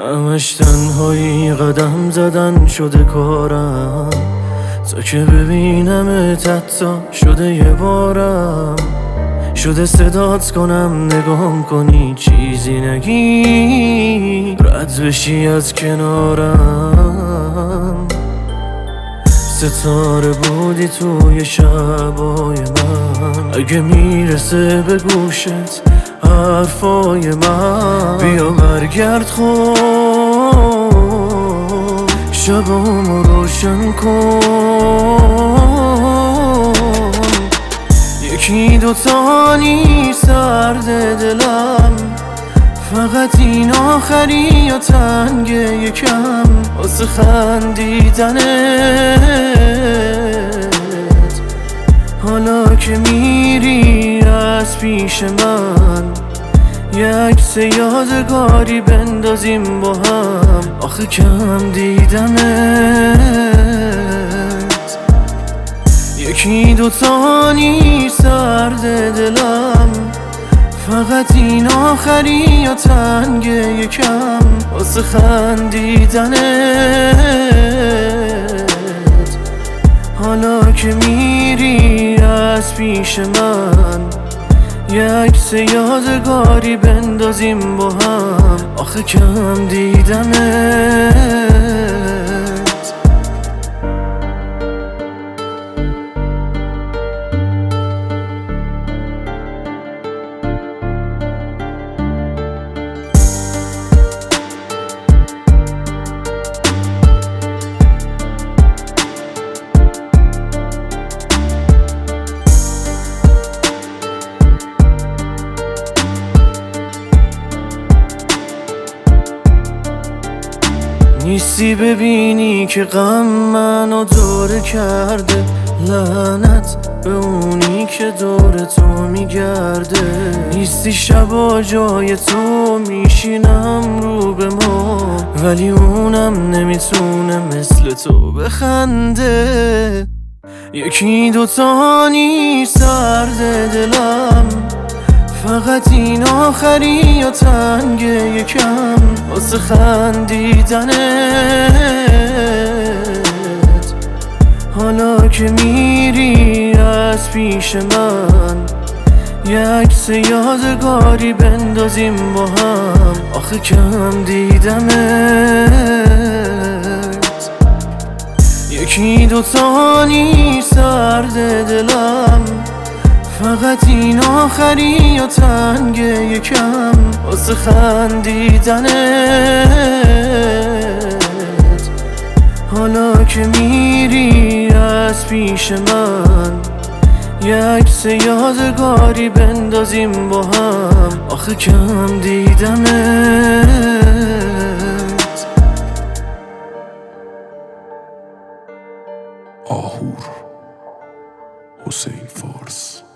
همش تنهایی قدم زدن شده کارم، تا که ببینمت حتی شده یه بارم. شده صدات کنم نگام کنی چیزی نگی، رد بشی از کنارم. ستاره بودی توی شبای من، اگه میرسه به گوشت حرفای من، بیا برگرد خود شبامو روشن کن. یکی دوتا نیست سرد دلم، فقط این آخری یا تنگ یکم واسه خندیدنت. حالا که میری از پیش من، یه عکس یادگاری بندازیم با هم. آخه کم دیدمت، یکی دوتا نیست سرد دلم، فقط این آخری یا تنگ یکم واسه خندیدنت. حالا که میری از پیش من، یه عکس یادگاری بندازیم با هم. آخه کم دیدمت. نیستی ببینی که غم منو دوره کرده، لعنت به اونی که دور تو میگرده. نیستی شبا جای تو میشینم رو به ما، ولی اونم نمیتونه مثل تو بخنده. یکی دوتا نیست سرد دلم، فقط این آخری یا تنگ یکم واسه خندیدنت. حالا که میری از پیش من، یه عکس یادگاری بندازیم با هم. آخه کم دیدمت، یکی دوتا نیست سرد دلم، فقط این آخری یا تنگ یکم واسه خندیدنت. حالا که میری از پیش من، یه عکس یادگاری بندازیم با هم. آخه کم دیدمت. آهور، حسین فارس.